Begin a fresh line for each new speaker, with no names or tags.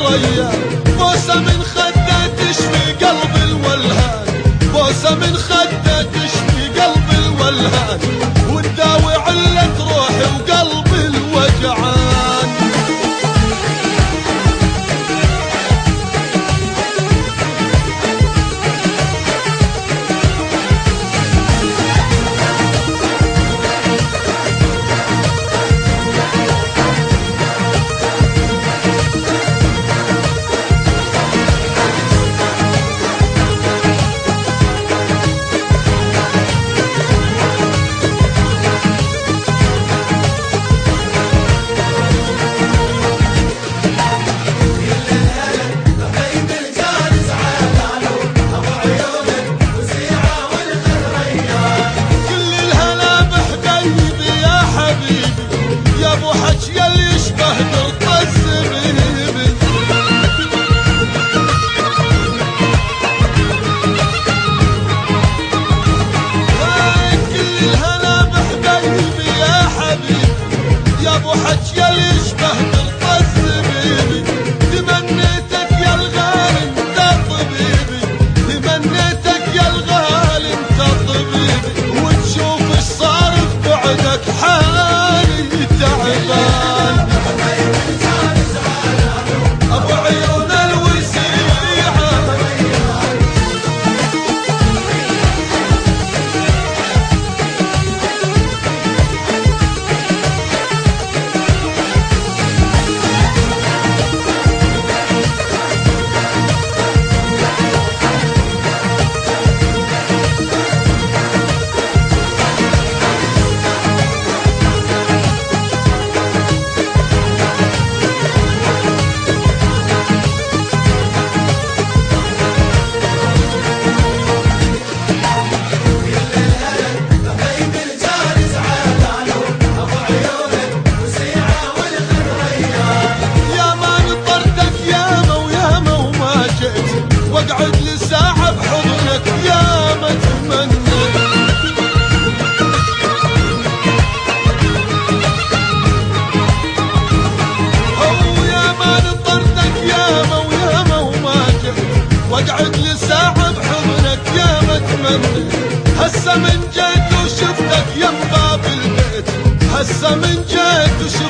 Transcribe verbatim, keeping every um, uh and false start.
الريان، بوسة من خده تشفي قلب الولهان، بوسة من خده تشفي قلب الولهان، وتداوي علة روحي وقلب الوجعان. واقعد لساعة بحضنك يا ما اتمنى، او يا ما نطرتك يا ما ويا ما وما جيت، واقعد لساعة بحضنك يا ما اتمنى. هسه من جيت وشفتك يم باب البيت، هسه من جيت وشفتك